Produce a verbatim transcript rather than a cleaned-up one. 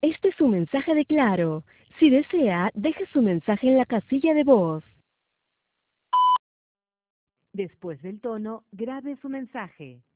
Este es un mensaje de Claro. Si desea, deje su mensaje en la casilla de voz. Después del tono, grabe su mensaje.